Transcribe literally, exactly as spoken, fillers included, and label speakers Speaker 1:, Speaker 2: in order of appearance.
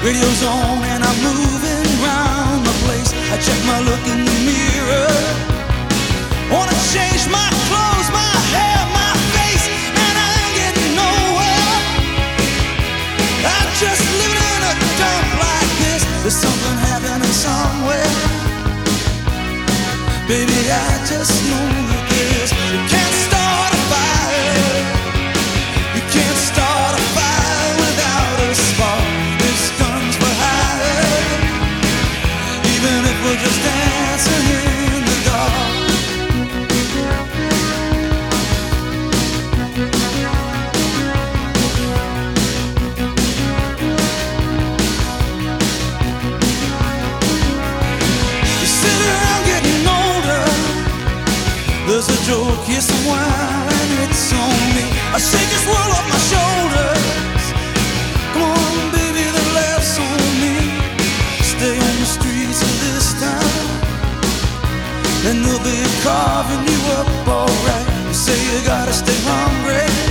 Speaker 1: Radio's on and I'm moving round the place. I check my look in the mirror. Wanna change my clothes, my hair, my face, and I ain't getting nowhere. I'm just living in a dump like this. There's something happening somewhere. Baby, I just know that this. You can't start a fire. You can't start a fire without a spark. This guns for hire. Even if we're just dancing in the dark. You sit around getting older. There's a joke here somewhere and it's on me. I shake this world off my shoulders. Come on, baby, the laughs on me. Stay on the streets of this town and they'll be carving you up alright. You say you gotta stay hungry.